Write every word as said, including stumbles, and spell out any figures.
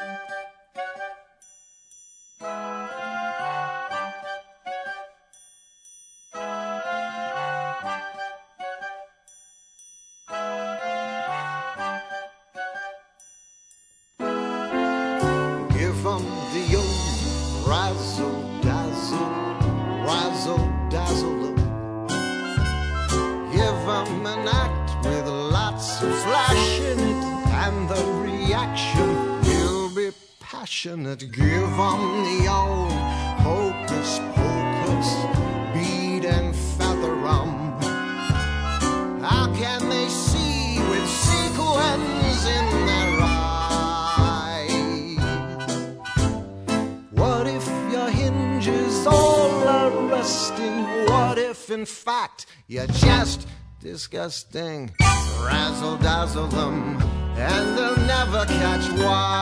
Give 'em the old razzle-dazzle, razzle-dazzle look. Give 'em an act with lots of flash in it, and the reaction will be passionate. Give 'em the old hocus-pocus, bead and feather 'em. How can they see with sequins in their eyes? What if your hinges all are rusting? What if, in fact, you're just disgusting? Razzle-dazzle them, and they'll never catch why.